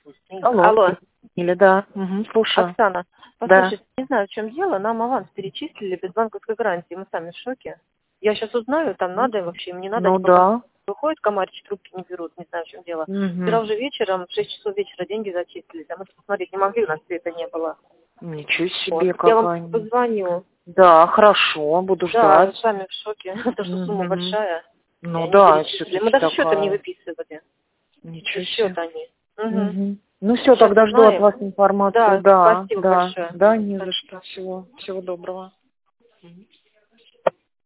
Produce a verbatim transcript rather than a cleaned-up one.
Алло. Алло, Или да. Угу, слушаю. Оксана, Да. послушайте, не знаю, в чем дело, нам аванс перечислили без банковской гарантии, мы сами в шоке. Я сейчас узнаю, там надо вообще, им не надо, Ну они пока да. выходят, комарчи трубки не берут, не знаю, в чем дело. Угу. Вчера уже вечером, в шесть часов вечера деньги зачислились, а мы посмотреть не могли, у нас все это не было. Ничего Вот. себе, Я вам какая. позвоню. Да, хорошо, буду Да, ждать. сами в шоке, потому что сумма Угу. большая. И Ну они да, перечислили. все-таки Мы даже счета не такая. выписывали. Ничего Счет себе. они. Угу. Угу. Ну все, Сейчас тогда жду от узнаем. вас информацию. Да, Да, спасибо да, большое. да, не за что. Всего, всего доброго.